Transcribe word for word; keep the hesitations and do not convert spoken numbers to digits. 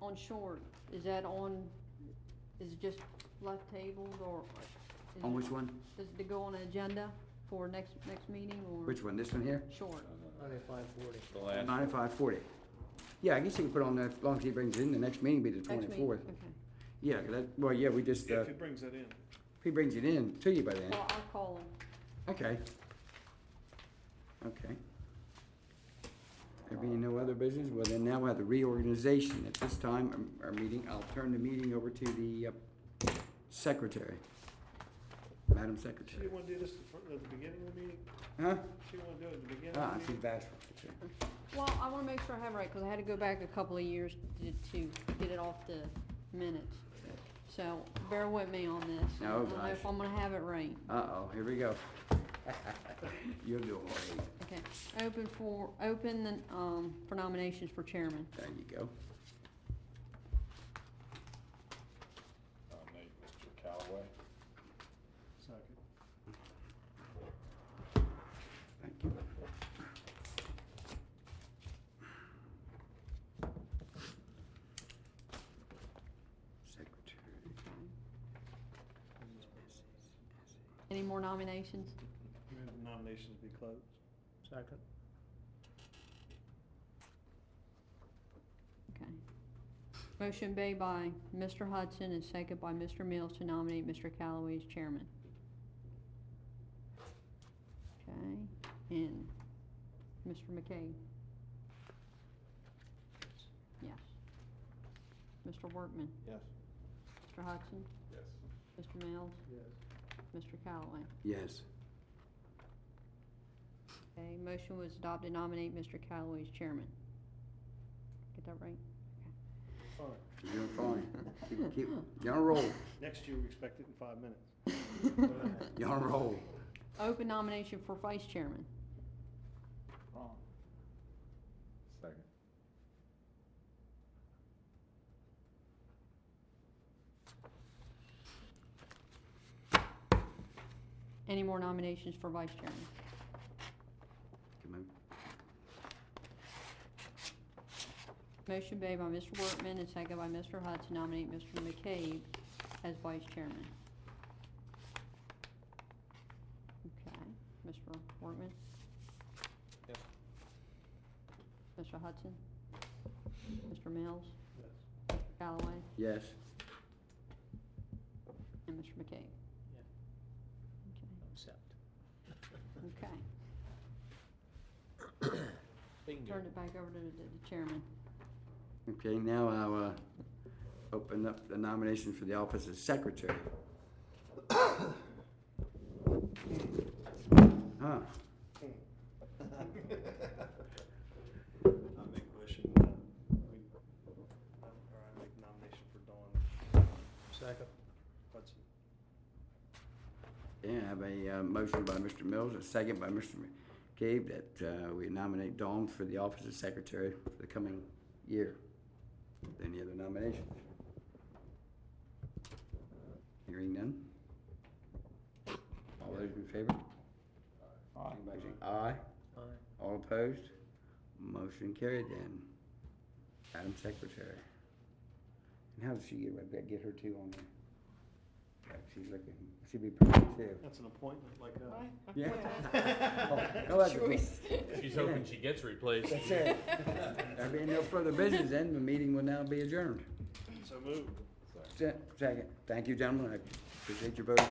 on short, is that on, is it just left tabled, or? is On it- which one? Does it go on an agenda for next, next meeting, or? Which one, this one here? Short. Ninety-five forty. The last. Ninety-five forty. Yeah, I guess you can put on that, as long as he brings it in, the next meeting be the Next meeting, twenty-fourth. okay. Yeah, 'cause that, well, yeah, we just, uh, If he brings it in. he brings it in to you by then. Well, I'll call him. Okay. Okay. There being no other business, well then now we have the reorganization. At this time, um, our meeting, I'll turn the meeting over to the, uh, secretary. Madam She Secretary. didn't wanna do this at the beginning of the meeting? Huh? She didn't wanna do it at the beginning Ah, of the she's meeting? bashful. Well, I wanna make sure I have it right, cause I had to go back a couple of years to, to get it off the minutes. So, bear with me on this. Oh, I don't know gosh. if I'm gonna have it right. Uh-oh, here we go. You'll do all right. Okay, open for, open the, um, for nominations for chairman. There you go. Nominate Mister Callaway. Second. Thank you. Secretary. Any more nominations? Move the nominations be closed. Second. Okay. Motion made by Mister Hudson and second by Mister Mills to nominate Mister Callaway as chairman. Okay, and Mister McCabe? Yes. Mister Workman? Yes. Mister Hudson? Yes. Mister Mills? Yes. Mister Callaway? Yes. Okay, motion was adopted to nominate Mister Callaway as chairman. Get that right? Fine. You're doing fine. Keep, keep, you're on a roll. Next year, we expect it in five minutes. You're on a roll. Open nomination for vice chairman. Wrong. Second. Any more nominations for vice chairman? Come on. Motion made by Mister Workman and second by Mister Hudson to nominate Mister McCabe as vice chairman. Okay, Mister Workman? Yes. Mister Hudson? Mister Mills? Yes. Mister Callaway? Yes. And Mister McCabe? Yeah. Accept. Okay, okay. Bingo. Turn it back over to the the chairman. Okay, now I'll, uh, open up the nomination for the office of secretary. Huh. I make motion, uh, we, or I make nomination for Dawn Second. Hudson. Yeah, I have a, uh, motion by Mister Mills, a second by Mister McCabe that, uh, we nominate Dawn for the office of secretary for the coming year. Any other nominations? Hearing none? All those in favor? Aye. Anybody say aye? Aye. All opposed? Motion carried then. Madam Secretary. And how does she get, get her two on there? Yeah, she's looking, she'd be pretty too. That's an appointment like, uh. Yeah. Oh, no, that's a- She's hoping she gets replaced. That's it. There being no further business, then the meeting will now be adjourned. So moved. Se- Second. Thank you, gentlemen. I appreciate your vote.